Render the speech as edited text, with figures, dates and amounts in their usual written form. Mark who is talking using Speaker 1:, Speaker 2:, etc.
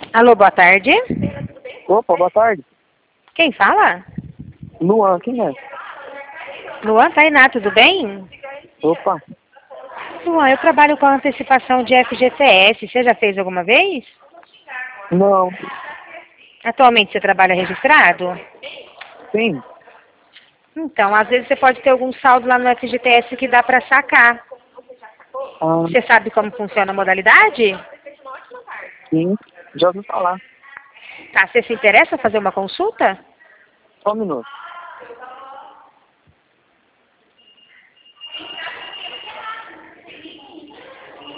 Speaker 1: Alô, boa tarde.
Speaker 2: Opa, boa tarde.
Speaker 1: Quem fala?
Speaker 2: Luan, quem é?
Speaker 1: Luan, Tainá, tudo bem?
Speaker 2: Opa,
Speaker 1: Luan, eu trabalho com antecipação de FGTS. Você já fez alguma vez?
Speaker 2: não,
Speaker 1: Atualmente você trabalha registrado?
Speaker 2: sim.
Speaker 1: Então, às vezes você pode ter algum saldo lá no FGTS que dá para sacar.
Speaker 2: Ah,
Speaker 1: Você sabe como funciona a modalidade?
Speaker 2: sim, já ouvi falar.
Speaker 1: Tá, você se interessa em fazer uma consulta?
Speaker 2: Só um minuto.